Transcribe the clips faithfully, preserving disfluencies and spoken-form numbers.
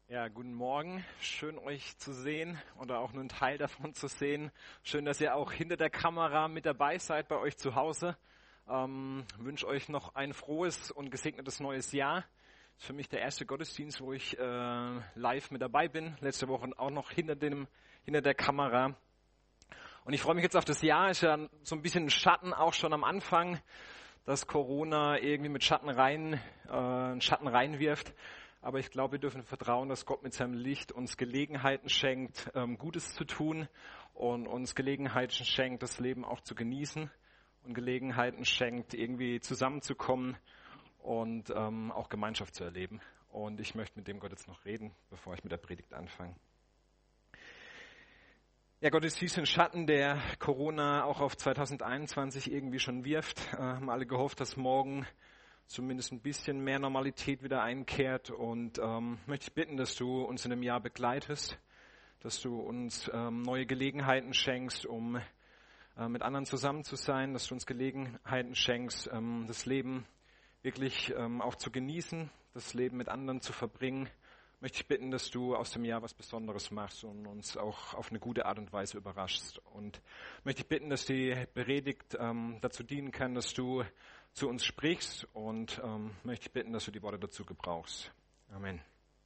Ja, guten Morgen. Schön, euch zu sehen oder auch nur einen Teil davon zu sehen. Schön, dass ihr auch hinter der Kamera mit dabei seid bei euch zu Hause. Ähm, wünsche euch noch ein frohes und gesegnetes neues Jahr. Das ist für mich der erste Gottesdienst, wo ich äh, live mit dabei bin. Letzte Woche auch noch hinter dem, hinter der Kamera. Und ich freue mich jetzt auf das Jahr. Ist ja so ein bisschen ein Schatten auch schon am Anfang, dass Corona irgendwie mit Schatten rein, äh, einen Schatten reinwirft. Aber ich glaube, wir dürfen vertrauen, dass Gott mit seinem Licht uns Gelegenheiten schenkt, ähm, Gutes zu tun und uns Gelegenheiten schenkt, das Leben auch zu genießen und Gelegenheiten schenkt, irgendwie zusammenzukommen und ähm, auch Gemeinschaft zu erleben. Und ich möchte mit dem Gott jetzt noch reden, bevor ich mit der Predigt anfange. Ja, Gott ist wie ein Schatten, der Corona auch auf zwanzig einundzwanzig irgendwie schon wirft. Äh, haben alle gehofft, dass morgen zumindest ein bisschen mehr Normalität wieder einkehrt und ähm, möchte ich bitten, dass du uns in dem Jahr begleitest, dass du uns ähm, neue Gelegenheiten schenkst, um äh, mit anderen zusammen zu sein, dass du uns Gelegenheiten schenkst, ähm, das Leben wirklich ähm, auch zu genießen, das Leben mit anderen zu verbringen. Möchte ich bitten, dass du aus dem Jahr was Besonderes machst und uns auch auf eine gute Art und Weise überraschst. Und möchte ich bitten, dass die Predigt ähm, dazu dienen kann, dass du zu uns sprichst und ähm, möchte ich bitten, dass du die Worte dazu gebrauchst. Amen.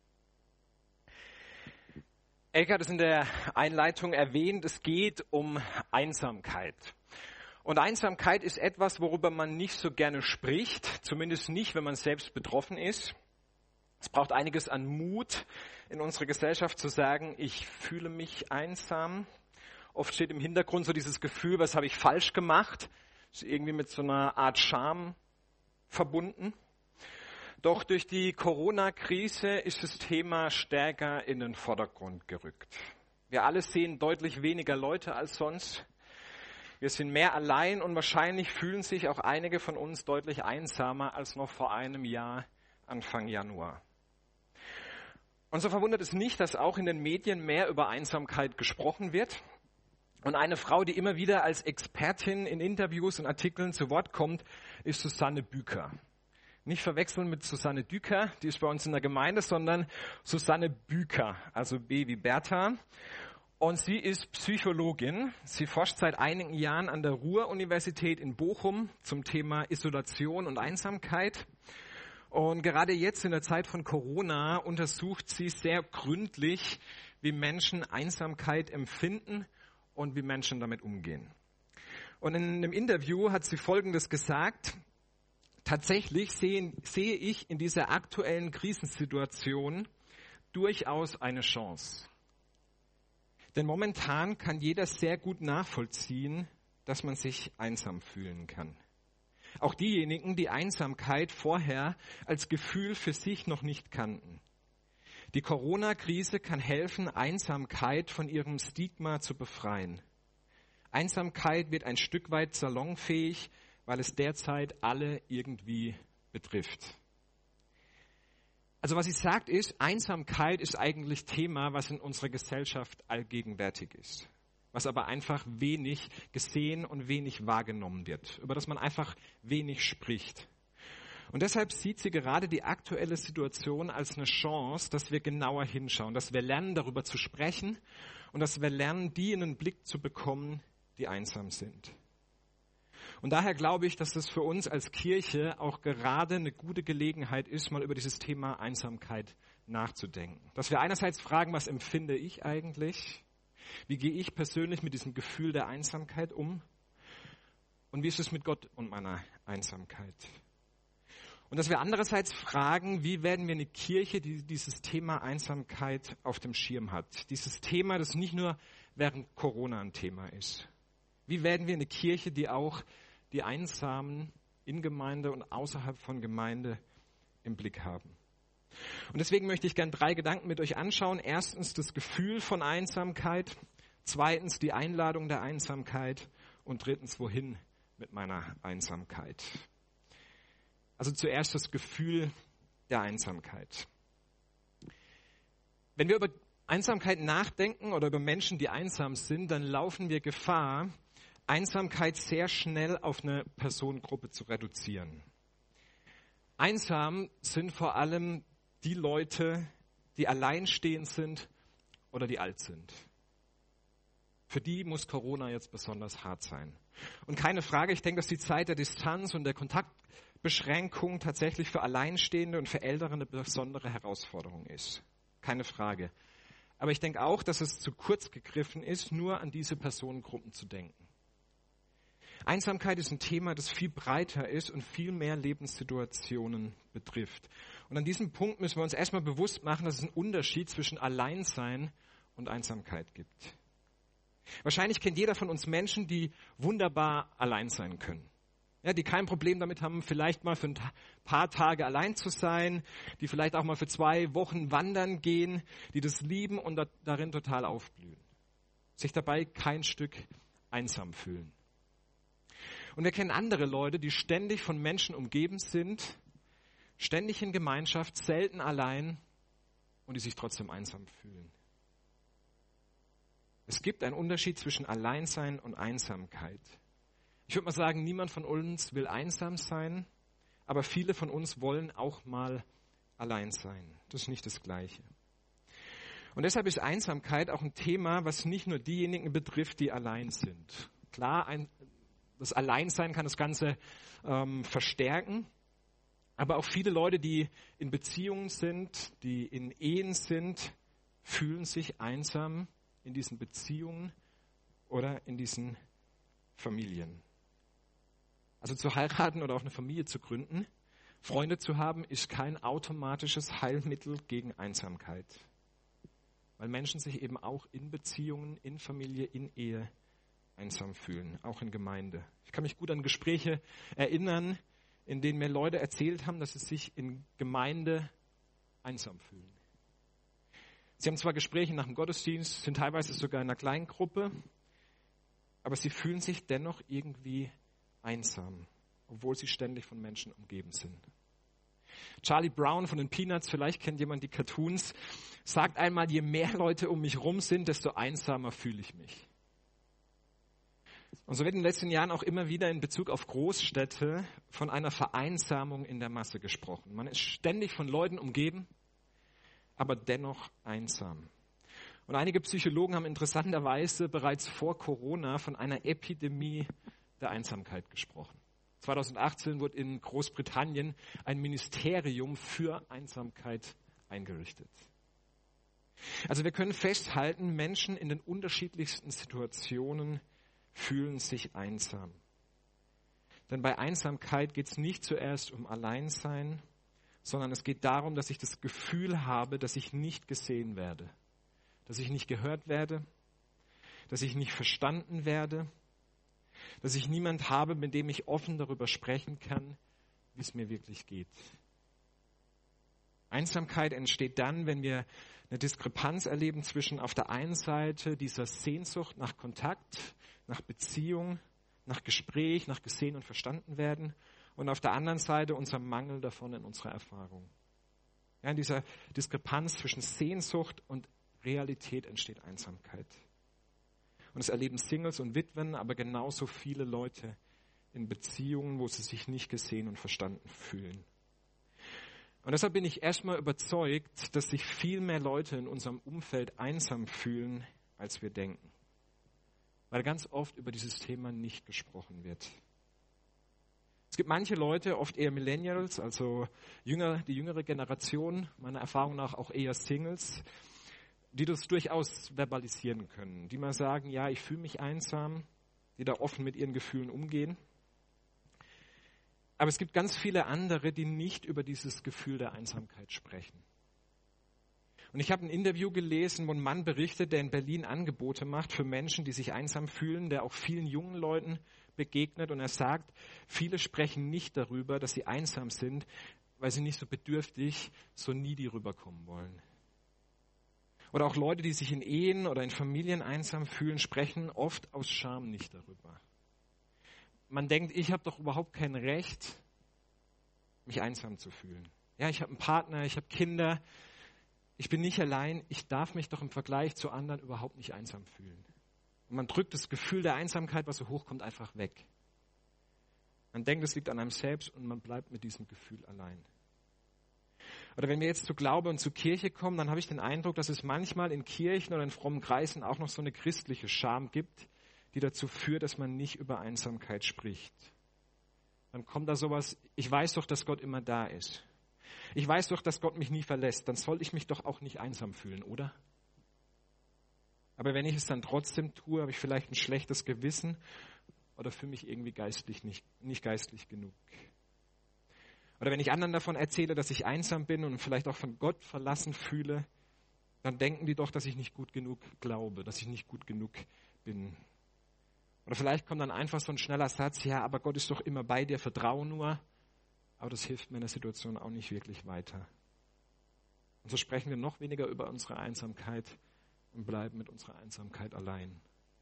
Elke hat es in der Einleitung erwähnt, es geht um Einsamkeit. Und Einsamkeit ist etwas, worüber man nicht so gerne spricht, zumindest nicht, wenn man selbst betroffen ist. Es braucht einiges an Mut in unserer Gesellschaft zu sagen, ich fühle mich einsam. Oft steht im Hintergrund so dieses Gefühl, was habe ich falsch gemacht? Ist irgendwie mit so einer Art Scham verbunden. Doch durch die Corona-Krise ist das Thema stärker in den Vordergrund gerückt. Wir alle sehen deutlich weniger Leute als sonst. Wir sind mehr allein und wahrscheinlich fühlen sich auch einige von uns deutlich einsamer als noch vor einem Jahr, Anfang Januar. Und so verwundert es nicht, dass auch in den Medien mehr über Einsamkeit gesprochen wird. Und eine Frau, die immer wieder als Expertin in Interviews und Artikeln zu Wort kommt, ist Susanne Büker. Nicht verwechseln mit Susanne Düker, die ist bei uns in der Gemeinde, sondern Susanne Büker, also B wie Bertha. Und sie ist Psychologin. Sie forscht seit einigen Jahren an der Ruhr-Universität in Bochum zum Thema Isolation und Einsamkeit. Und gerade jetzt in der Zeit von Corona untersucht sie sehr gründlich, wie Menschen Einsamkeit empfinden und wie Menschen damit umgehen. Und in einem Interview hat sie Folgendes gesagt: Tatsächlich sehe, sehe ich in dieser aktuellen Krisensituation durchaus eine Chance. Denn momentan kann jeder sehr gut nachvollziehen, dass man sich einsam fühlen kann. Auch diejenigen, die Einsamkeit vorher als Gefühl für sich noch nicht kannten. Die Corona-Krise kann helfen, Einsamkeit von ihrem Stigma zu befreien. Einsamkeit wird ein Stück weit salonfähig, weil es derzeit alle irgendwie betrifft. Also was sie sagt ist, Einsamkeit ist eigentlich Thema, was in unserer Gesellschaft allgegenwärtig ist. Was aber einfach wenig gesehen und wenig wahrgenommen wird, über das man einfach wenig spricht. Und deshalb sieht sie gerade die aktuelle Situation als eine Chance, dass wir genauer hinschauen, dass wir lernen, darüber zu sprechen und dass wir lernen, die in den Blick zu bekommen, die einsam sind. Und daher glaube ich, dass das für uns als Kirche auch gerade eine gute Gelegenheit ist, mal über dieses Thema Einsamkeit nachzudenken. Dass wir einerseits fragen, was empfinde ich eigentlich? Wie gehe ich persönlich mit diesem Gefühl der Einsamkeit um? Und wie ist es mit Gott und meiner Einsamkeit? Und dass wir andererseits fragen, wie werden wir eine Kirche, die dieses Thema Einsamkeit auf dem Schirm hat? Dieses Thema, das nicht nur während Corona ein Thema ist. Wie werden wir eine Kirche, die auch die Einsamen in Gemeinde und außerhalb von Gemeinde im Blick haben? Und deswegen möchte ich gerne drei Gedanken mit euch anschauen. Erstens das Gefühl von Einsamkeit. Zweitens die Einladung der Einsamkeit. Und drittens, wohin mit meiner Einsamkeit? Also zuerst das Gefühl der Einsamkeit. Wenn wir über Einsamkeit nachdenken oder über Menschen, die einsam sind, dann laufen wir Gefahr, Einsamkeit sehr schnell auf eine Personengruppe zu reduzieren. Einsam sind vor allem die Leute, die alleinstehend sind oder die alt sind. Für die muss Corona jetzt besonders hart sein. Und keine Frage, ich denke, dass die Zeit der Distanz und der Kontaktbeschränkung tatsächlich für Alleinstehende und für Ältere eine besondere Herausforderung ist. Keine Frage. Aber ich denke auch, dass es zu kurz gegriffen ist, nur an diese Personengruppen zu denken. Einsamkeit ist ein Thema, das viel breiter ist und viel mehr Lebenssituationen betrifft. Und an diesem Punkt müssen wir uns erstmal bewusst machen, dass es einen Unterschied zwischen Alleinsein und Einsamkeit gibt. Wahrscheinlich kennt jeder von uns Menschen, die wunderbar allein sein können. Ja, die kein Problem damit haben, vielleicht mal für ein paar Tage allein zu sein, die vielleicht auch mal für zwei Wochen wandern gehen, die das lieben und da, darin total aufblühen. Sich dabei kein Stück einsam fühlen. Und wir kennen andere Leute, die ständig von Menschen umgeben sind, ständig in Gemeinschaft, selten allein und die sich trotzdem einsam fühlen. Es gibt einen Unterschied zwischen Alleinsein und Einsamkeit. Ich würde mal sagen, niemand von uns will einsam sein, aber viele von uns wollen auch mal allein sein. Das ist nicht das Gleiche. Und deshalb ist Einsamkeit auch ein Thema, was nicht nur diejenigen betrifft, die allein sind. Klar, ein, das Alleinsein kann das Ganze ähm, verstärken, aber auch viele Leute, die in Beziehungen sind, die in Ehen sind, fühlen sich einsam in diesen Beziehungen oder in diesen Familien. Also zu heiraten oder auch eine Familie zu gründen, Freunde zu haben, ist kein automatisches Heilmittel gegen Einsamkeit. Weil Menschen sich eben auch in Beziehungen, in Familie, in Ehe einsam fühlen, auch in Gemeinde. Ich kann mich gut an Gespräche erinnern, in denen mir Leute erzählt haben, dass sie sich in Gemeinde einsam fühlen. Sie haben zwar Gespräche nach dem Gottesdienst, sind teilweise sogar in einer kleinen Gruppe, aber sie fühlen sich dennoch irgendwie einsam, obwohl sie ständig von Menschen umgeben sind. Charlie Brown von den Peanuts, vielleicht kennt jemand die Cartoons, sagt einmal, je mehr Leute um mich rum sind, desto einsamer fühle ich mich. Und so wird in den letzten Jahren auch immer wieder in Bezug auf Großstädte von einer Vereinsamung in der Masse gesprochen. Man ist ständig von Leuten umgeben, aber dennoch einsam. Und einige Psychologen haben interessanterweise bereits vor Corona von einer Epidemie der Einsamkeit gesprochen. zwanzig achtzehn wurde in Großbritannien ein Ministerium für Einsamkeit eingerichtet. Also wir können festhalten, Menschen in den unterschiedlichsten Situationen fühlen sich einsam. Denn bei Einsamkeit geht es nicht zuerst um Alleinsein, sondern es geht darum, dass ich das Gefühl habe, dass ich nicht gesehen werde, dass ich nicht gehört werde, dass ich nicht verstanden werde, dass ich niemand habe, mit dem ich offen darüber sprechen kann, wie es mir wirklich geht. Einsamkeit entsteht dann, wenn wir eine Diskrepanz erleben zwischen auf der einen Seite dieser Sehnsucht nach Kontakt, nach Beziehung, nach Gespräch, nach gesehen und verstanden werden und auf der anderen Seite unser Mangel davon in unserer Erfahrung. Ja, in dieser Diskrepanz zwischen Sehnsucht und Realität entsteht Einsamkeit. Und es erleben Singles und Witwen, aber genauso viele Leute in Beziehungen, wo sie sich nicht gesehen und verstanden fühlen. Und deshalb bin ich erstmal überzeugt, dass sich viel mehr Leute in unserem Umfeld einsam fühlen, als wir denken. Weil ganz oft über dieses Thema nicht gesprochen wird. Es gibt manche Leute, oft eher Millennials, also jünger, die jüngere Generation, meiner Erfahrung nach auch eher Singles, die das durchaus verbalisieren können, die mal sagen, ja, ich fühle mich einsam, die da offen mit ihren Gefühlen umgehen. Aber es gibt ganz viele andere, die nicht über dieses Gefühl der Einsamkeit sprechen. Und ich habe ein Interview gelesen, wo ein Mann berichtet, der in Berlin Angebote macht für Menschen, die sich einsam fühlen, der auch vielen jungen Leuten begegnet. Und er sagt, viele sprechen nicht darüber, dass sie einsam sind, weil sie nicht so bedürftig, so needy rüberkommen wollen. Oder auch Leute, die sich in Ehen oder in Familien einsam fühlen, sprechen oft aus Scham nicht darüber. Man denkt, ich habe doch überhaupt kein Recht, mich einsam zu fühlen. Ja, ich habe einen Partner, ich habe Kinder, ich bin nicht allein, ich darf mich doch im Vergleich zu anderen überhaupt nicht einsam fühlen. Und man drückt das Gefühl der Einsamkeit, was so hochkommt, einfach weg. Man denkt, es liegt an einem selbst und man bleibt mit diesem Gefühl allein. Oder wenn wir jetzt zu Glaube und zu Kirche kommen, dann habe ich den Eindruck, dass es manchmal in Kirchen oder in frommen Kreisen auch noch so eine christliche Scham gibt, die dazu führt, dass man nicht über Einsamkeit spricht. Dann kommt da sowas, ich weiß doch, dass Gott immer da ist. Ich weiß doch, dass Gott mich nie verlässt. Dann soll ich mich doch auch nicht einsam fühlen, oder? Aber wenn ich es dann trotzdem tue, habe ich vielleicht ein schlechtes Gewissen oder fühle mich irgendwie geistlich nicht, nicht geistlich genug. Oder wenn ich anderen davon erzähle, dass ich einsam bin und vielleicht auch von Gott verlassen fühle, dann denken die doch, dass ich nicht gut genug glaube, dass ich nicht gut genug bin. Oder vielleicht kommt dann einfach so ein schneller Satz, ja, aber Gott ist doch immer bei dir, vertraue nur. Aber das hilft mir in der Situation auch nicht wirklich weiter. Und so sprechen wir noch weniger über unsere Einsamkeit und bleiben mit unserer Einsamkeit allein.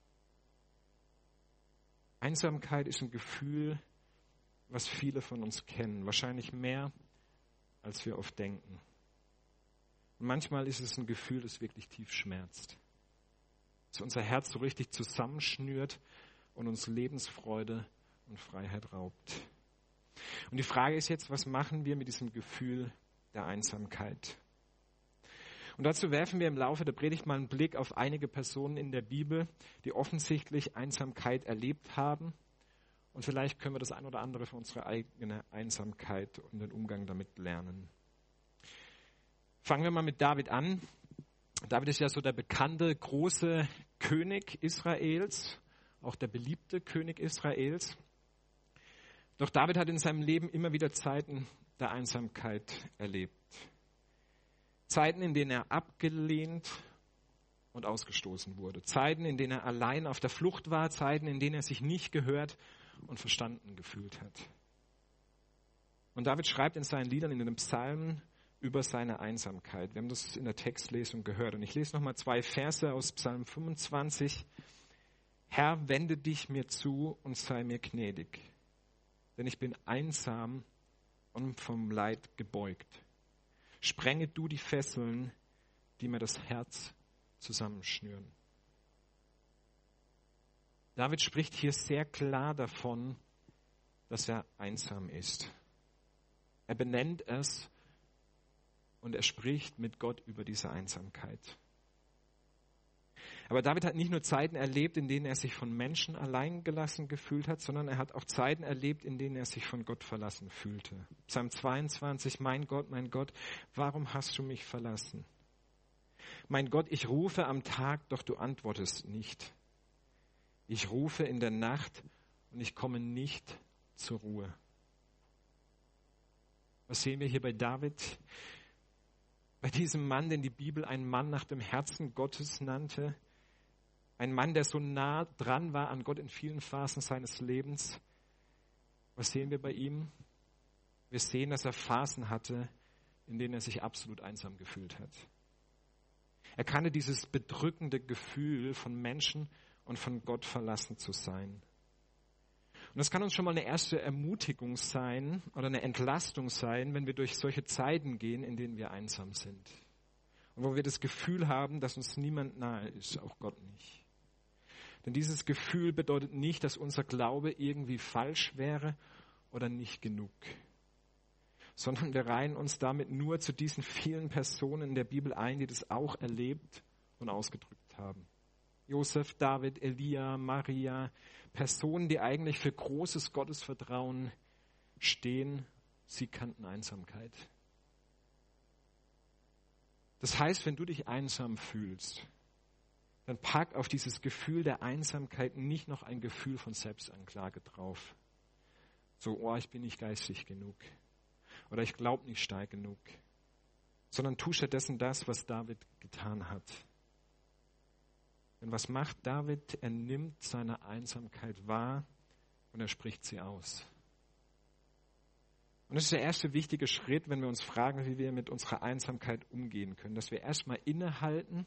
Einsamkeit ist ein Gefühl, was viele von uns kennen, wahrscheinlich mehr, als wir oft denken. Und manchmal ist es ein Gefühl, das wirklich tief schmerzt, das unser Herz so richtig zusammenschnürt und uns Lebensfreude und Freiheit raubt. Und die Frage ist jetzt, was machen wir mit diesem Gefühl der Einsamkeit? Und dazu werfen wir im Laufe der Predigt mal einen Blick auf einige Personen in der Bibel, die offensichtlich Einsamkeit erlebt haben. Und vielleicht können wir das ein oder andere für unsere eigene Einsamkeit und den Umgang damit lernen. Fangen wir mal mit David an. David ist ja so der bekannte, große König Israels, auch der beliebte König Israels. Doch David hat in seinem Leben immer wieder Zeiten der Einsamkeit erlebt. Zeiten, in denen er abgelehnt und ausgestoßen wurde. Zeiten, in denen er allein auf der Flucht war. Zeiten, in denen er sich nicht gehört und verstanden gefühlt hat. Und David schreibt in seinen Liedern, in den Psalmen über seine Einsamkeit. Wir haben das in der Textlesung gehört. Und ich lese nochmal zwei Verse aus Psalm fünfundzwanzig. Herr, wende dich mir zu und sei mir gnädig, denn ich bin einsam und vom Leid gebeugt. Sprenge du die Fesseln, die mir das Herz zusammenschnüren. David spricht hier sehr klar davon, dass er einsam ist. Er benennt es und er spricht mit Gott über diese Einsamkeit. Aber David hat nicht nur Zeiten erlebt, in denen er sich von Menschen allein gelassen gefühlt hat, sondern er hat auch Zeiten erlebt, in denen er sich von Gott verlassen fühlte. Psalm zweiundzwanzig, mein Gott, mein Gott, warum hast du mich verlassen? Mein Gott, ich rufe am Tag, doch du antwortest nicht. Ich rufe in der Nacht und ich komme nicht zur Ruhe. Was sehen wir hier bei David? Bei diesem Mann, den die Bibel einen Mann nach dem Herzen Gottes nannte, ein Mann, der so nah dran war an Gott in vielen Phasen seines Lebens. Was sehen wir bei ihm? Wir sehen, dass er Phasen hatte, in denen er sich absolut einsam gefühlt hat. Er kannte dieses bedrückende Gefühl, von Menschen und von Gott verlassen zu sein. Und das kann uns schon mal eine erste Ermutigung sein oder eine Entlastung sein, wenn wir durch solche Zeiten gehen, in denen wir einsam sind. Und wo wir das Gefühl haben, dass uns niemand nahe ist, auch Gott nicht. Denn dieses Gefühl bedeutet nicht, dass unser Glaube irgendwie falsch wäre oder nicht genug. Sondern wir reihen uns damit nur zu diesen vielen Personen in der Bibel ein, die das auch erlebt und ausgedrückt haben. Josef, David, Elia, Maria, Personen, die eigentlich für großes Gottesvertrauen stehen, sie kannten Einsamkeit. Das heißt, wenn du dich einsam fühlst, dann pack auf dieses Gefühl der Einsamkeit nicht noch ein Gefühl von Selbstanklage drauf. So, oh, ich bin nicht geistig genug. Oder ich glaube nicht stark genug. Sondern tu stattdessen das, was David getan hat. Denn was macht David? Er nimmt seine Einsamkeit wahr und er spricht sie aus. Und das ist der erste wichtige Schritt, wenn wir uns fragen, wie wir mit unserer Einsamkeit umgehen können. Dass wir erstmal innehalten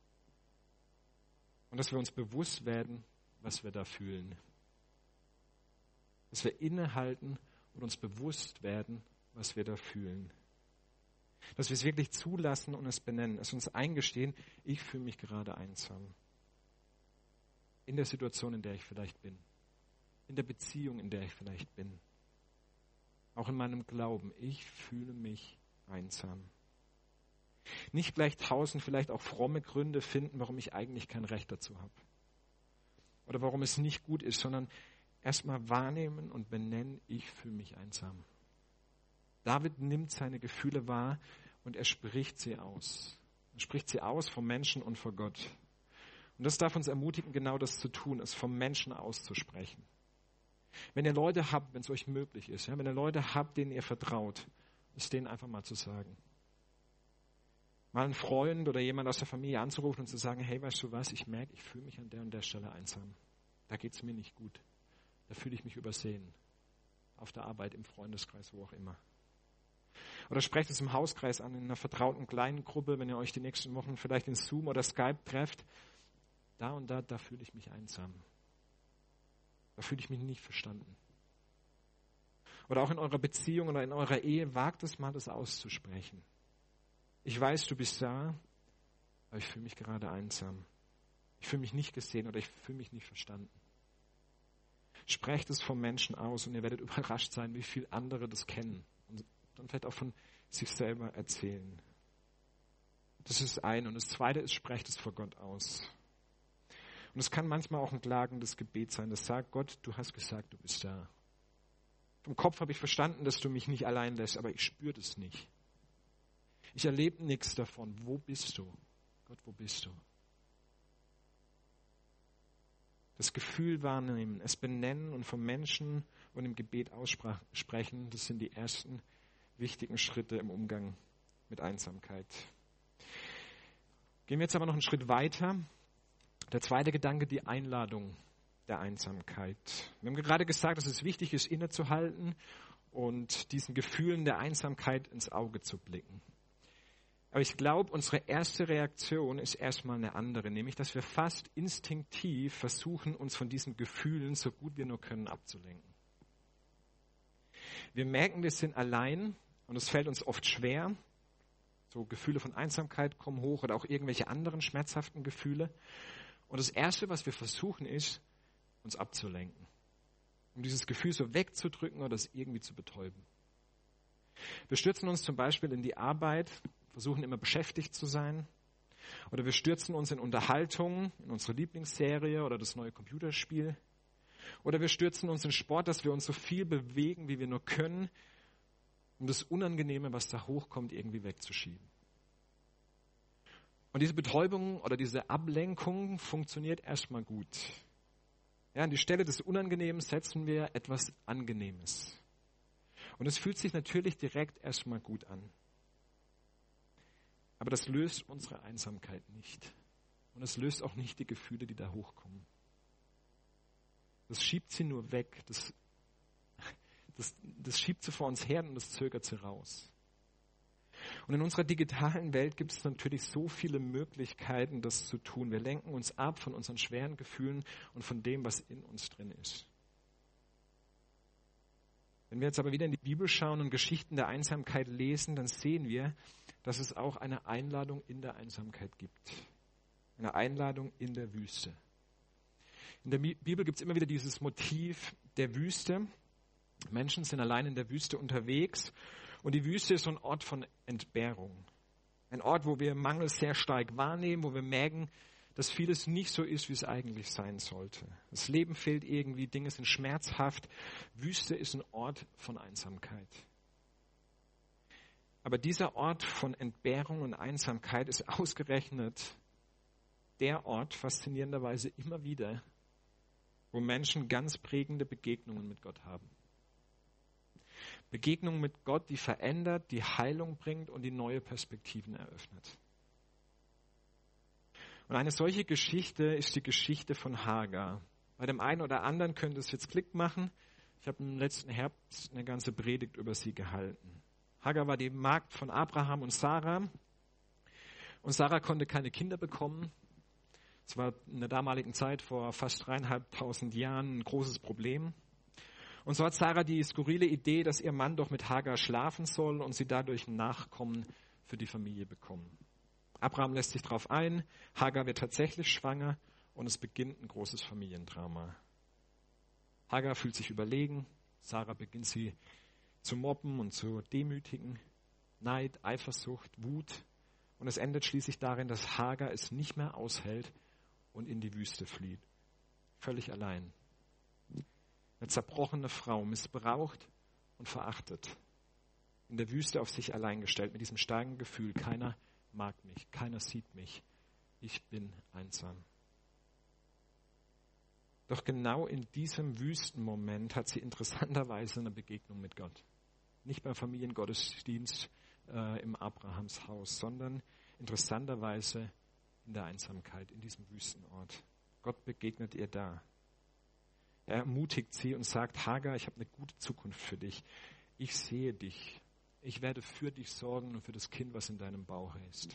und dass wir uns bewusst werden, was wir da fühlen. Dass wir innehalten und uns bewusst werden, was wir da fühlen. Dass wir es wirklich zulassen und es benennen. Es uns eingestehen, ich fühle mich gerade einsam. In der Situation, in der ich vielleicht bin. In der Beziehung, in der ich vielleicht bin. Auch in meinem Glauben. Ich fühle mich einsam. Nicht gleich tausend, vielleicht auch fromme Gründe finden, warum ich eigentlich kein Recht dazu habe. Oder warum es nicht gut ist, sondern erstmal wahrnehmen und benennen, ich fühle mich einsam. David nimmt seine Gefühle wahr und er spricht sie aus. Er spricht sie aus vom Menschen und vor Gott. Und das darf uns ermutigen, genau das zu tun, es vom Menschen auszusprechen. Wenn ihr Leute habt, wenn es euch möglich ist, ja, wenn ihr Leute habt, denen ihr vertraut, es denen einfach mal zu sagen. Mal einen Freund oder jemand aus der Familie anzurufen und zu sagen, hey, weißt du was, ich merke, ich fühle mich an der und der Stelle einsam. Da geht es mir nicht gut. Da fühle ich mich übersehen. Auf der Arbeit, im Freundeskreis, wo auch immer. Oder sprecht es im Hauskreis an, in einer vertrauten kleinen Gruppe, wenn ihr euch die nächsten Wochen vielleicht in Zoom oder Skype trefft. Da und da, da fühle ich mich einsam. Da fühle ich mich nicht verstanden. Oder auch in eurer Beziehung oder in eurer Ehe, wagt es mal, das auszusprechen. Ich weiß, du bist da, aber ich fühle mich gerade einsam. Ich fühle mich nicht gesehen oder ich fühle mich nicht verstanden. Sprecht es vom Menschen aus und ihr werdet überrascht sein, wie viele andere das kennen und dann vielleicht auch von sich selber erzählen. Das ist das eine. Und das zweite ist, sprecht es vor Gott aus. Und es kann manchmal auch ein klagendes Gebet sein, das sagt, Gott, du hast gesagt, du bist da. Vom Kopf habe ich verstanden, dass du mich nicht allein lässt, aber ich spüre das nicht. Ich erlebe nichts davon. Wo bist du? Gott, wo bist du? Das Gefühl wahrnehmen, es benennen und vom Menschen und im Gebet aussprechen, das sind die ersten wichtigen Schritte im Umgang mit Einsamkeit. Gehen wir jetzt aber noch einen Schritt weiter. Der zweite Gedanke, die Einladung der Einsamkeit. Wir haben gerade gesagt, dass es wichtig ist, innezuhalten und diesen Gefühlen der Einsamkeit ins Auge zu blicken. Aber ich glaube, unsere erste Reaktion ist erstmal eine andere, nämlich, dass wir fast instinktiv versuchen, uns von diesen Gefühlen, so gut wir nur können, abzulenken. Wir merken, wir sind allein und es fällt uns oft schwer. So Gefühle von Einsamkeit kommen hoch oder auch irgendwelche anderen schmerzhaften Gefühle. Und das Erste, was wir versuchen, ist, uns abzulenken. Um dieses Gefühl so wegzudrücken oder es irgendwie zu betäuben. Wir stürzen uns zum Beispiel in die Arbeit, versuchen immer beschäftigt zu sein. Oder wir stürzen uns in Unterhaltung, in unsere Lieblingsserie oder das neue Computerspiel. Oder wir stürzen uns in Sport, dass wir uns so viel bewegen, wie wir nur können, um das Unangenehme, was da hochkommt, irgendwie wegzuschieben. Und diese Betäubung oder diese Ablenkung funktioniert erstmal gut. Ja, an die Stelle des Unangenehmen setzen wir etwas Angenehmes. Und es fühlt sich natürlich direkt erstmal gut an. Aber das löst unsere Einsamkeit nicht. Und es löst auch nicht die Gefühle, die da hochkommen. Das schiebt sie nur weg. Das, das, das schiebt sie vor uns her und das zögert sie raus. Und in unserer digitalen Welt gibt es natürlich so viele Möglichkeiten, das zu tun. Wir lenken uns ab von unseren schweren Gefühlen und von dem, was in uns drin ist. Wenn wir jetzt aber wieder in die Bibel schauen und Geschichten der Einsamkeit lesen, dann sehen wir, dass es auch eine Einladung in der Einsamkeit gibt. Eine Einladung in der Wüste. In der Bibel gibt es immer wieder dieses Motiv der Wüste. Menschen sind allein in der Wüste unterwegs und die Wüste ist so ein Ort von Entbehrung. Ein Ort, wo wir Mangel sehr stark wahrnehmen, wo wir merken, dass vieles nicht so ist, wie es eigentlich sein sollte. Das Leben fehlt irgendwie, Dinge sind schmerzhaft. Wüste ist ein Ort von Einsamkeit. Aber dieser Ort von Entbehrung und Einsamkeit ist ausgerechnet der Ort, faszinierenderweise immer wieder, wo Menschen ganz prägende Begegnungen mit Gott haben. Begegnungen mit Gott, die verändert, die Heilung bringt und die neue Perspektiven eröffnet. Und eine solche Geschichte ist die Geschichte von Hagar. Bei dem einen oder anderen könnte es jetzt Klick machen. Ich habe im letzten Herbst eine ganze Predigt über sie gehalten. Hagar war die Magd von Abraham und Sarah. Und Sarah konnte keine Kinder bekommen. Es war in der damaligen Zeit, vor fast dreieinhalbtausend Jahren, ein großes Problem. Und so hat Sarah die skurrile Idee, dass ihr Mann doch mit Hagar schlafen soll und sie dadurch ein Nachkommen für die Familie bekommen. Abraham lässt sich darauf ein, Hagar wird tatsächlich schwanger und es beginnt ein großes Familiendrama. Hagar fühlt sich überlegen, Sarah beginnt sie zu mobben und zu demütigen. Neid, Eifersucht, Wut. Und es endet schließlich darin, dass Hagar es nicht mehr aushält und in die Wüste flieht. Völlig allein. Eine zerbrochene Frau, missbraucht und verachtet. In der Wüste auf sich allein gestellt, mit diesem starken Gefühl, keiner mag mich, keiner sieht mich. Ich bin einsam. Doch genau in diesem Wüstenmoment hat sie interessanterweise eine Begegnung mit Gott. Nicht beim Familiengottesdienst äh, im Abrahams Haus, sondern interessanterweise in der Einsamkeit, in diesem Wüstenort. Gott begegnet ihr da. Er ermutigt sie und sagt, Hagar, ich habe eine gute Zukunft für dich. Ich sehe dich. Ich werde für dich sorgen und für das Kind, was in deinem Bauch ist.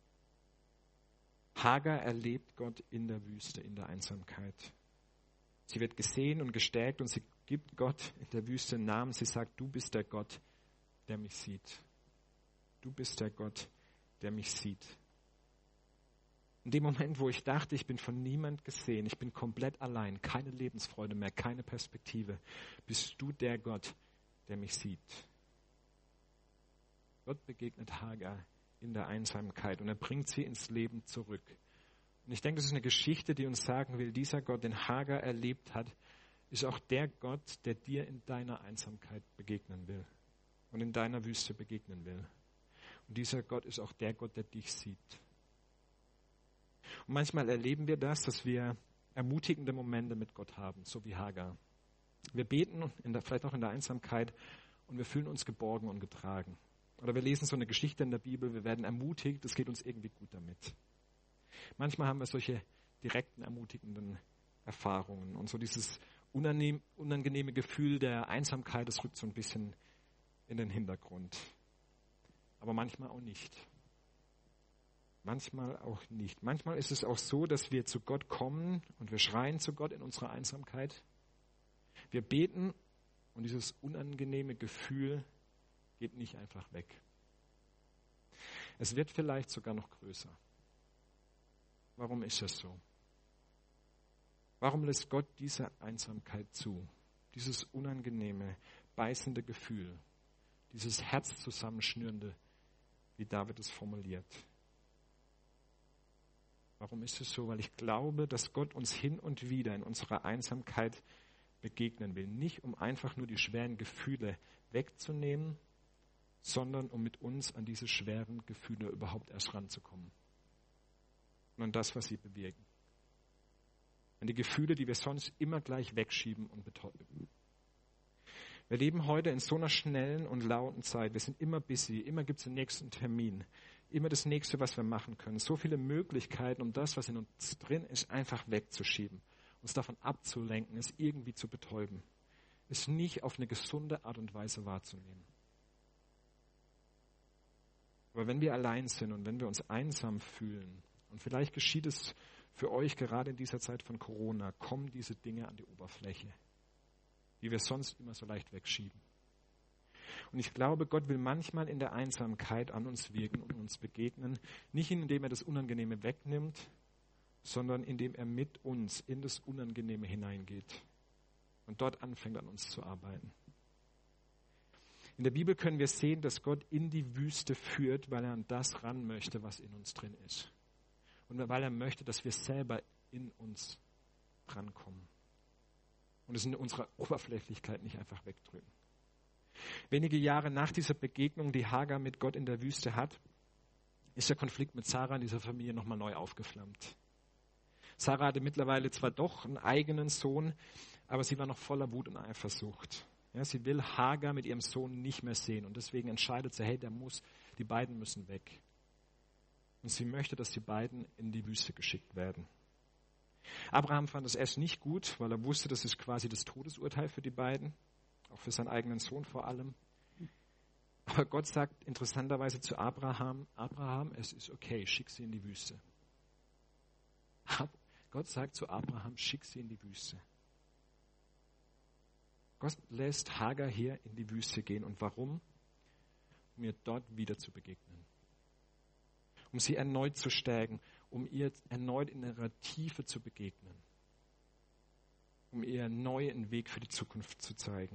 Hagar erlebt Gott in der Wüste, in der Einsamkeit. Sie wird gesehen und gestärkt und sie gibt Gott in der Wüste einen Namen. Sie sagt, du bist der Gott, der mich sieht. Du bist der Gott, der mich sieht. In dem Moment, wo ich dachte, ich bin von niemand gesehen, ich bin komplett allein, keine Lebensfreude mehr, keine Perspektive, bist du der Gott, der mich sieht. Gott begegnet Hagar in der Einsamkeit und er bringt sie ins Leben zurück. Und ich denke, das ist eine Geschichte, die uns sagen will, dieser Gott, den Hagar erlebt hat, ist auch der Gott, der dir in deiner Einsamkeit begegnen will und in deiner Wüste begegnen will. Und dieser Gott ist auch der Gott, der dich sieht. Und manchmal erleben wir das, dass wir ermutigende Momente mit Gott haben, so wie Hagar. Wir beten, in der, vielleicht auch in der Einsamkeit, und wir fühlen uns geborgen und getragen. Oder wir lesen so eine Geschichte in der Bibel, wir werden ermutigt, es geht uns irgendwie gut damit. Manchmal haben wir solche direkten, ermutigenden Erfahrungen. Und so dieses unangenehme Gefühl der Einsamkeit, das rückt so ein bisschen in den Hintergrund. Aber manchmal auch nicht. Manchmal auch nicht. Manchmal ist es auch so, dass wir zu Gott kommen und wir schreien zu Gott in unserer Einsamkeit. Wir beten und dieses unangenehme Gefühl geht nicht einfach weg. Es wird vielleicht sogar noch größer. Warum ist das so? Warum lässt Gott diese Einsamkeit zu? Dieses unangenehme, beißende Gefühl, dieses Herzzusammenschnürende, wie David es formuliert. Warum ist es so? Weil ich glaube, dass Gott uns hin und wieder in unserer Einsamkeit begegnen will. Nicht um einfach nur die schweren Gefühle wegzunehmen, sondern um mit uns an diese schweren Gefühle überhaupt erst ranzukommen. Und an das, was sie bewirken. An die Gefühle, die wir sonst immer gleich wegschieben und betäuben. Wir leben heute in so einer schnellen und lauten Zeit. Wir sind immer busy, immer gibt es den nächsten Termin, immer das Nächste, was wir machen können. So viele Möglichkeiten, um das, was in uns drin ist, einfach wegzuschieben. Uns davon abzulenken, es irgendwie zu betäuben. Es nicht auf eine gesunde Art und Weise wahrzunehmen. Aber wenn wir allein sind und wenn wir uns einsam fühlen, und vielleicht geschieht es für euch gerade in dieser Zeit von Corona, kommen diese Dinge an die Oberfläche, die wir sonst immer so leicht wegschieben. Und ich glaube, Gott will manchmal in der Einsamkeit an uns wirken und uns begegnen, nicht indem er das Unangenehme wegnimmt, sondern indem er mit uns in das Unangenehme hineingeht und dort anfängt, an uns zu arbeiten. In der Bibel können wir sehen, dass Gott in die Wüste führt, weil er an das ran möchte, was in uns drin ist. Und weil er möchte, dass wir selber in uns drankommen. Und es in unserer Oberflächlichkeit nicht einfach wegdrücken. Wenige Jahre nach dieser Begegnung, die Hagar mit Gott in der Wüste hat, ist der Konflikt mit Sarah in dieser Familie nochmal neu aufgeflammt. Sarah hatte mittlerweile zwar doch einen eigenen Sohn, aber sie war noch voller Wut und Eifersucht. Ja, sie will Hagar mit ihrem Sohn nicht mehr sehen und deswegen entscheidet sie, hey, der muss, die beiden müssen weg. Und sie möchte, dass die beiden in die Wüste geschickt werden. Abraham fand das erst nicht gut, weil er wusste, das ist quasi das Todesurteil für die beiden, auch für seinen eigenen Sohn vor allem. Aber Gott sagt interessanterweise zu Abraham, Abraham, es ist okay, schick sie in die Wüste. Gott sagt zu Abraham, schick sie in die Wüste. Gott lässt Hagar hier in die Wüste gehen. Und warum? Um ihr dort wieder zu begegnen. Um sie erneut zu stärken, um ihr erneut in ihrer Tiefe zu begegnen. Um ihr neu einen Weg für die Zukunft zu zeigen.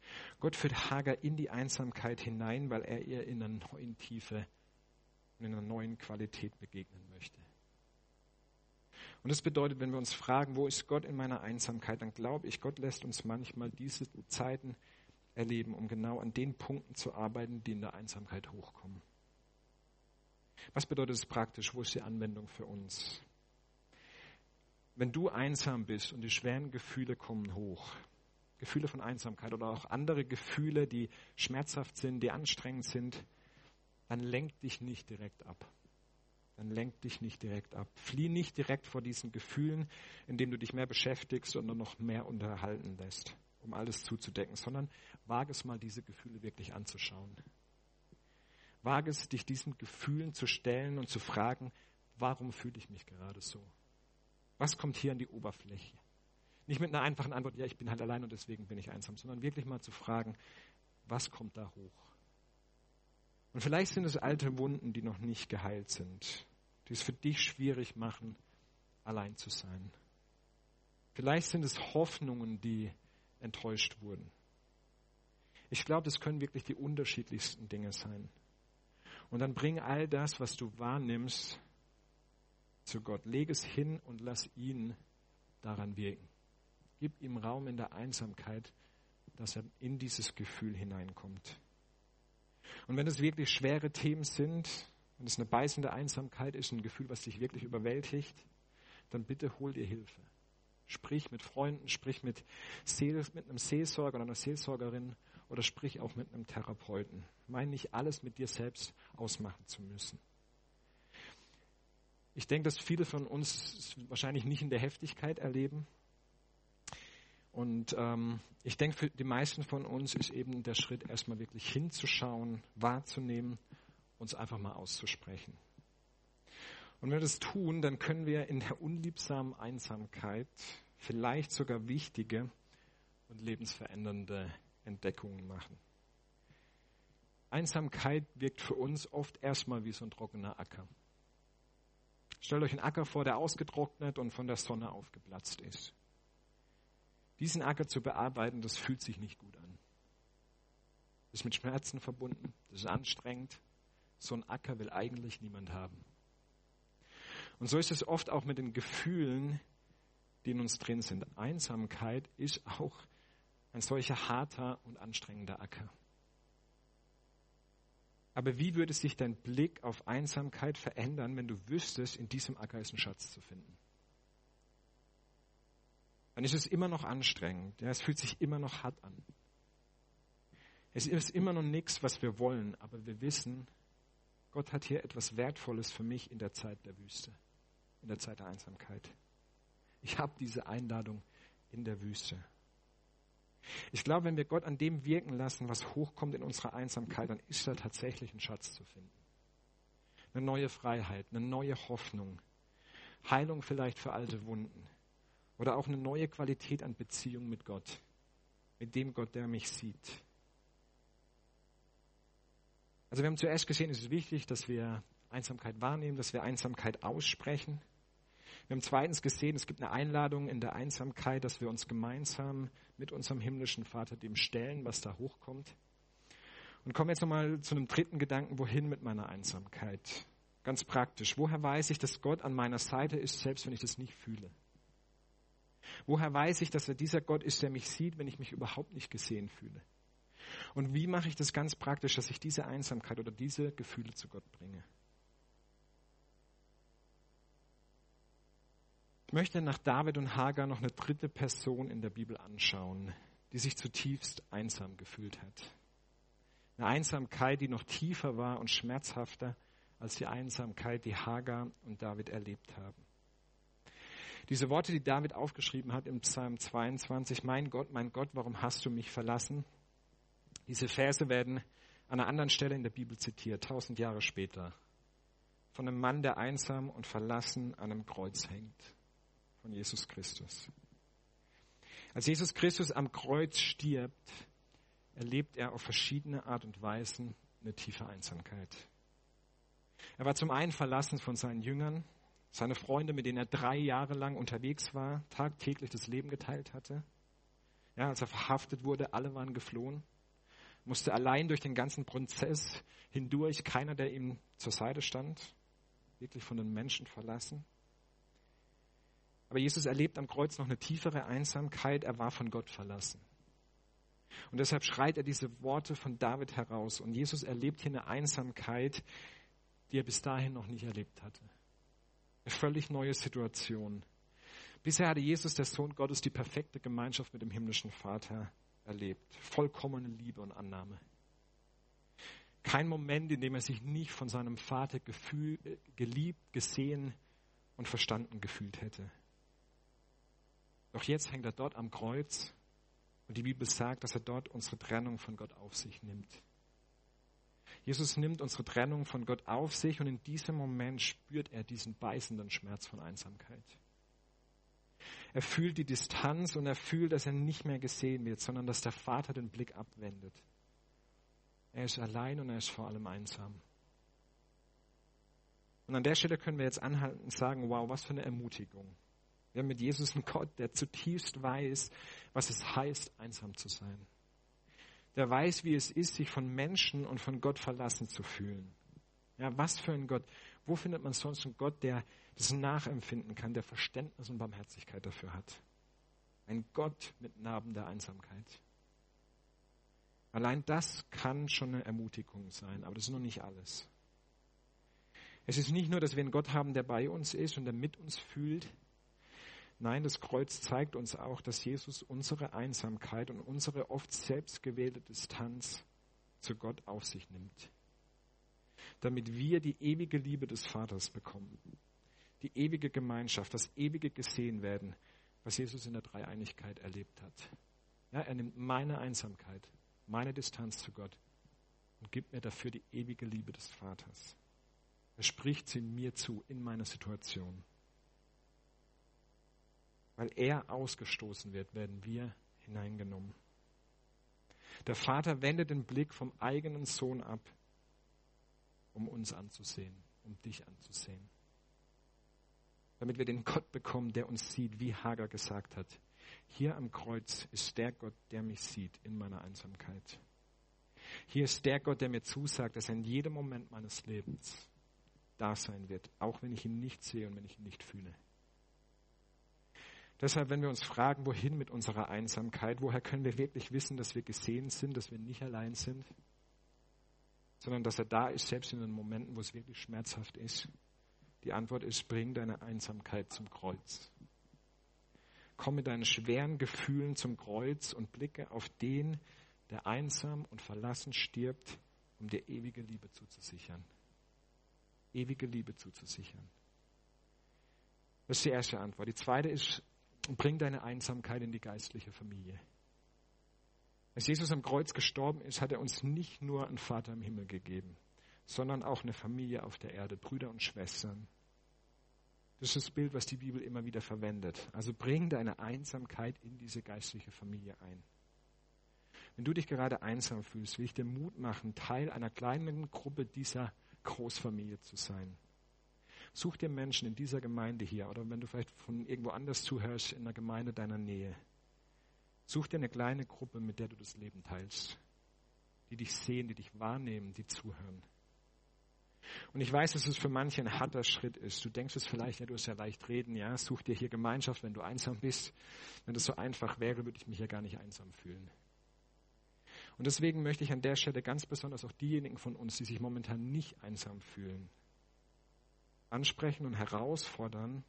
Gott führt Hagar in die Einsamkeit hinein, weil er ihr in einer neuen Tiefe, in einer neuen Qualität begegnen möchte. Und das bedeutet, wenn wir uns fragen, wo ist Gott in meiner Einsamkeit, dann glaube ich, Gott lässt uns manchmal diese Zeiten erleben, um genau an den Punkten zu arbeiten, die in der Einsamkeit hochkommen. Was bedeutet es praktisch? Wo ist die Anwendung für uns? Wenn du einsam bist und die schweren Gefühle kommen hoch, Gefühle von Einsamkeit oder auch andere Gefühle, die schmerzhaft sind, die anstrengend sind, dann lenk dich nicht direkt ab. Dann lenk dich nicht direkt ab. Flieh nicht direkt vor diesen Gefühlen, indem du dich mehr beschäftigst und noch mehr unterhalten lässt, um alles zuzudecken, sondern wage es mal, diese Gefühle wirklich anzuschauen. Wage es, dich diesen Gefühlen zu stellen und zu fragen, warum fühle ich mich gerade so? Was kommt hier an die Oberfläche? Nicht mit einer einfachen Antwort, ja, ich bin halt allein und deswegen bin ich einsam, sondern wirklich mal zu fragen, was kommt da hoch? Und vielleicht sind es alte Wunden, die noch nicht geheilt sind, die es für dich schwierig machen, allein zu sein. Vielleicht sind es Hoffnungen, die enttäuscht wurden. Ich glaube, das können wirklich die unterschiedlichsten Dinge sein. Und dann bring all das, was du wahrnimmst, zu Gott. Leg es hin und lass ihn daran wirken. Gib ihm Raum in der Einsamkeit, dass er in dieses Gefühl hineinkommt. Und wenn es wirklich schwere Themen sind, wenn es eine beißende Einsamkeit ist, ein Gefühl, was dich wirklich überwältigt, dann bitte hol dir Hilfe. Sprich mit Freunden, sprich mit, Seel, mit einem Seelsorger oder einer Seelsorgerin oder sprich auch mit einem Therapeuten. Meine nicht alles mit dir selbst ausmachen zu müssen. Ich denke, dass viele von uns es wahrscheinlich nicht in der Heftigkeit erleben. Und ähm, ich denke, für die meisten von uns ist eben der Schritt, erstmal wirklich hinzuschauen, wahrzunehmen, uns einfach mal auszusprechen. Und wenn wir das tun, dann können wir in der unliebsamen Einsamkeit vielleicht sogar wichtige und lebensverändernde Entdeckungen machen. Einsamkeit wirkt für uns oft erstmal wie so ein trockener Acker. Stellt euch einen Acker vor, der ausgetrocknet und von der Sonne aufgeplatzt ist. Diesen Acker zu bearbeiten, das fühlt sich nicht gut an. Das ist mit Schmerzen verbunden, das ist anstrengend. So ein Acker will eigentlich niemand haben. Und so ist es oft auch mit den Gefühlen, die in uns drin sind. Einsamkeit ist auch ein solcher harter und anstrengender Acker. Aber wie würde sich dein Blick auf Einsamkeit verändern, wenn du wüsstest, in diesem Acker ist ein Schatz zu finden? Dann ist es immer noch anstrengend. Ja, es fühlt sich immer noch hart an. Es ist immer noch nichts, was wir wollen, aber wir wissen, Gott hat hier etwas Wertvolles für mich in der Zeit der Wüste, in der Zeit der Einsamkeit. Ich habe diese Einladung in der Wüste. Ich glaube, wenn wir Gott an dem wirken lassen, was hochkommt in unserer Einsamkeit, dann ist da tatsächlich ein Schatz zu finden. Eine neue Freiheit, eine neue Hoffnung, Heilung vielleicht für alte Wunden oder auch eine neue Qualität an Beziehung mit Gott, mit dem Gott, der mich sieht. Also wir haben zuerst gesehen, es ist wichtig, dass wir Einsamkeit wahrnehmen, dass wir Einsamkeit aussprechen. Wir haben zweitens gesehen, es gibt eine Einladung in der Einsamkeit, dass wir uns gemeinsam mit unserem himmlischen Vater dem stellen, was da hochkommt. Und kommen jetzt nochmal zu einem dritten Gedanken, wohin mit meiner Einsamkeit? Ganz praktisch. Woher weiß ich, dass Gott an meiner Seite ist, selbst wenn ich das nicht fühle? Woher weiß ich, dass er dieser Gott ist, der mich sieht, wenn ich mich überhaupt nicht gesehen fühle? Und wie mache ich das ganz praktisch, dass ich diese Einsamkeit oder diese Gefühle zu Gott bringe? Ich möchte nach David und Hagar noch eine dritte Person in der Bibel anschauen, die sich zutiefst einsam gefühlt hat. Eine Einsamkeit, die noch tiefer war und schmerzhafter als die Einsamkeit, die Hagar und David erlebt haben. Diese Worte, die David aufgeschrieben hat im Psalm zweiundzwanzig, mein Gott, mein Gott, warum hast du mich verlassen? Diese Verse werden an einer anderen Stelle in der Bibel zitiert, tausend Jahre später. Von einem Mann, der einsam und verlassen an einem Kreuz hängt. Von Jesus Christus. Als Jesus Christus am Kreuz stirbt, erlebt er auf verschiedene Art und Weisen eine tiefe Einsamkeit. Er war zum einen verlassen von seinen Jüngern, seine Freunde, mit denen er drei Jahre lang unterwegs war, tagtäglich das Leben geteilt hatte. Ja, als er verhaftet wurde, alle waren geflohen. Musste allein durch den ganzen Prozess hindurch, keiner, der ihm zur Seite stand, wirklich von den Menschen verlassen. Aber Jesus erlebt am Kreuz noch eine tiefere Einsamkeit. Er war von Gott verlassen. Und deshalb schreit er diese Worte von David heraus. Und Jesus erlebt hier eine Einsamkeit, die er bis dahin noch nicht erlebt hatte. Eine völlig neue Situation. Bisher hatte Jesus, der Sohn Gottes, die perfekte Gemeinschaft mit dem himmlischen Vater erlebt. Vollkommene Liebe und Annahme. Kein Moment, in dem er sich nicht von seinem Vater gefühl, geliebt, gesehen und verstanden gefühlt hätte. Doch jetzt hängt er dort am Kreuz und die Bibel sagt, dass er dort unsere Trennung von Gott auf sich nimmt. Jesus nimmt unsere Trennung von Gott auf sich und in diesem Moment spürt er diesen beißenden Schmerz von Einsamkeit. Er fühlt die Distanz und er fühlt, dass er nicht mehr gesehen wird, sondern dass der Vater den Blick abwendet. Er ist allein und er ist vor allem einsam. Und an der Stelle können wir jetzt anhalten und sagen, wow, was für eine Ermutigung. Wir haben mit Jesus einen Gott, der zutiefst weiß, was es heißt, einsam zu sein. Der weiß, wie es ist, sich von Menschen und von Gott verlassen zu fühlen. Ja, was für ein Gott. Wo findet man sonst einen Gott, der das nachempfinden kann, der Verständnis und Barmherzigkeit dafür hat? Ein Gott mit Narben der Einsamkeit. Allein das kann schon eine Ermutigung sein, aber das ist noch nicht alles. Es ist nicht nur, dass wir einen Gott haben, der bei uns ist und der mit uns fühlt. Nein, das Kreuz zeigt uns auch, dass Jesus unsere Einsamkeit und unsere oft selbstgewählte Distanz zu Gott auf sich nimmt. Damit wir die ewige Liebe des Vaters bekommen. Die ewige Gemeinschaft, das ewige Gesehen-werden, was Jesus in der Dreieinigkeit erlebt hat. Ja, er nimmt meine Einsamkeit, meine Distanz zu Gott und gibt mir dafür die ewige Liebe des Vaters. Er spricht sie mir zu in meiner Situation. Weil er ausgestoßen wird, werden wir hineingenommen. Der Vater wendet den Blick vom eigenen Sohn ab, um uns anzusehen, um dich anzusehen. Damit wir den Gott bekommen, der uns sieht, wie Hagar gesagt hat. Hier am Kreuz ist der Gott, der mich sieht in meiner Einsamkeit. Hier ist der Gott, der mir zusagt, dass er in jedem Moment meines Lebens da sein wird, auch wenn ich ihn nicht sehe und wenn ich ihn nicht fühle. Deshalb, wenn wir uns fragen, wohin mit unserer Einsamkeit, woher können wir wirklich wissen, dass wir gesehen sind, dass wir nicht allein sind, sondern dass er da ist, selbst in den Momenten, wo es wirklich schmerzhaft ist. Die Antwort ist, bring deine Einsamkeit zum Kreuz. Komm mit deinen schweren Gefühlen zum Kreuz und blicke auf den, der einsam und verlassen stirbt, um dir ewige Liebe zuzusichern. Ewige Liebe zuzusichern. Das ist die erste Antwort. Die zweite ist, bring deine Einsamkeit in die geistliche Familie. Als Jesus am Kreuz gestorben ist, hat er uns nicht nur einen Vater im Himmel gegeben, sondern auch eine Familie auf der Erde, Brüder und Schwestern. Das ist das Bild, was die Bibel immer wieder verwendet. Also bring deine Einsamkeit in diese geistliche Familie ein. Wenn du dich gerade einsam fühlst, will ich dir Mut machen, Teil einer kleinen Gruppe dieser Großfamilie zu sein. Such dir Menschen in dieser Gemeinde hier oder wenn du vielleicht von irgendwo anders zuhörst, in der Gemeinde deiner Nähe. Such dir eine kleine Gruppe, mit der du das Leben teilst, die dich sehen, die dich wahrnehmen, die zuhören. Und ich weiß, dass es für manche ein harter Schritt ist. Du denkst es vielleicht, ja, du hast ja leicht reden, ja, such dir hier Gemeinschaft, wenn du einsam bist. Wenn das so einfach wäre, würde ich mich ja gar nicht einsam fühlen. Und deswegen möchte ich an der Stelle ganz besonders auch diejenigen von uns, die sich momentan nicht einsam fühlen, ansprechen und herausfordern,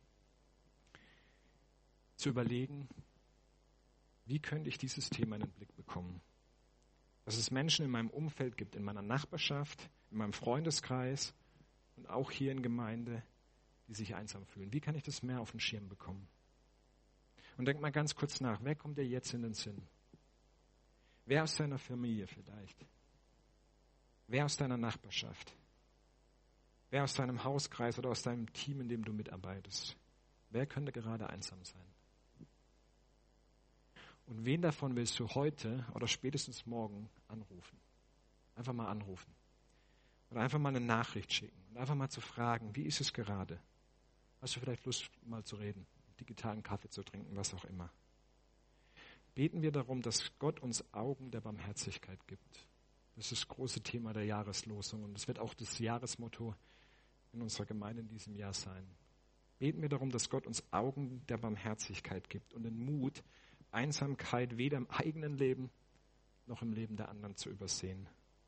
zu überlegen, wie könnte ich dieses Thema in den Blick bekommen? Dass es Menschen in meinem Umfeld gibt, in meiner Nachbarschaft, in meinem Freundeskreis und auch hier in Gemeinde, die sich einsam fühlen. Wie kann ich das mehr auf den Schirm bekommen? Und denk mal ganz kurz nach, wer kommt dir jetzt in den Sinn? Wer aus deiner Familie vielleicht? Wer aus deiner Nachbarschaft? Wer aus deinem Hauskreis oder aus deinem Team, in dem du mitarbeitest? Wer könnte gerade einsam sein? Und wen davon willst du heute oder spätestens morgen anrufen? Einfach mal anrufen. Oder einfach mal eine Nachricht schicken. Und einfach mal zu fragen, wie ist es gerade? Hast du vielleicht Lust, mal zu reden? Digitalen Kaffee zu trinken, was auch immer. beten wir darum, dass Gott uns Augen der Barmherzigkeit gibt. Das ist das große Thema der Jahreslosung und es wird auch das Jahresmotto in unserer Gemeinde in diesem Jahr sein. Beten wir darum, dass Gott uns Augen der Barmherzigkeit gibt und den Mut, Einsamkeit weder im eigenen Leben noch im Leben der anderen zu übersehen.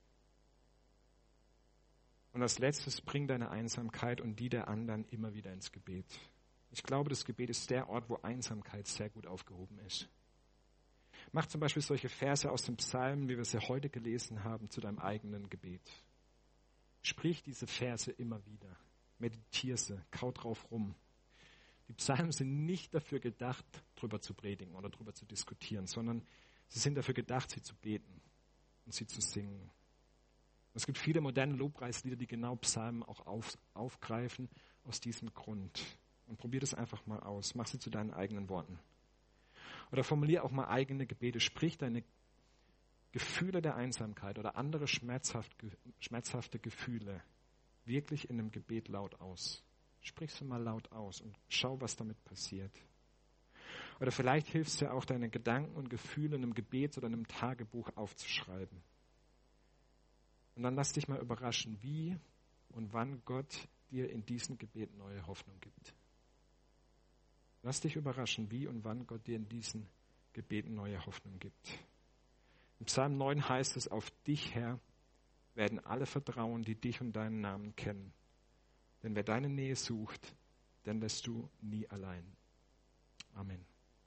Und als letztes, bring deine Einsamkeit und die der anderen immer wieder ins Gebet. Ich glaube, das Gebet ist der Ort, wo Einsamkeit sehr gut aufgehoben ist. Mach zum Beispiel solche Verse aus dem Psalm, wie wir sie heute gelesen haben, zu deinem eigenen Gebet. Sprich diese Verse immer wieder. Meditiere sie, kau drauf rum. Die Psalmen sind nicht dafür gedacht, drüber zu predigen oder drüber zu diskutieren, sondern sie sind dafür gedacht, sie zu beten und sie zu singen. Es gibt viele moderne Lobpreislieder, die genau Psalmen auch auf, aufgreifen aus diesem Grund. Und probier das einfach mal aus. Mach sie zu deinen eigenen Worten. Oder formulier auch mal eigene Gebete. Sprich deine Gefühle der Einsamkeit oder andere schmerzhaft, schmerzhafte Gefühle wirklich in einem Gebet laut aus. Sprich sie mal laut aus und schau, was damit passiert. Oder vielleicht hilft es dir auch, deine Gedanken und Gefühle in einem Gebet oder in einem Tagebuch aufzuschreiben. Und dann lass dich mal überraschen, wie und wann Gott dir in diesem Gebet neue Hoffnung gibt. Lass dich überraschen, wie und wann Gott dir in diesen Gebeten neue Hoffnung gibt. Im Psalm neun heißt es, auf dich, Herr, werden alle vertrauen, die dich und deinen Namen kennen. Denn wer deine Nähe sucht, den lässt du nie allein. Amen.